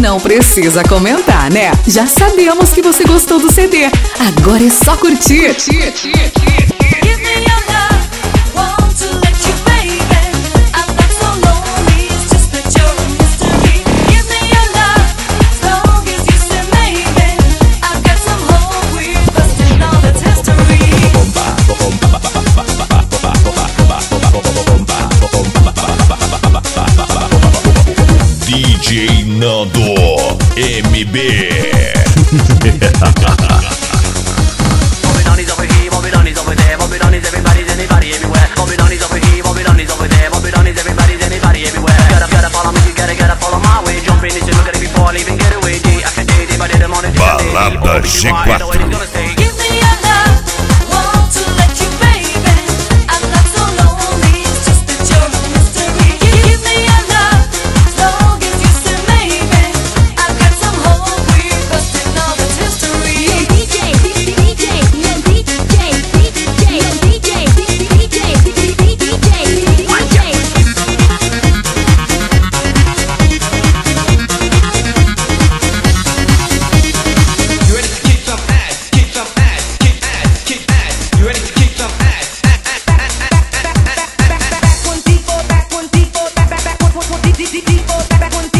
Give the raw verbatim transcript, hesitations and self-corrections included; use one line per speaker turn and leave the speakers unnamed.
Não precisa comentar, né? Já sabemos que você gostou do C D. Agora é só curtir.
D J Nando M B. Balada G quatro.
Back one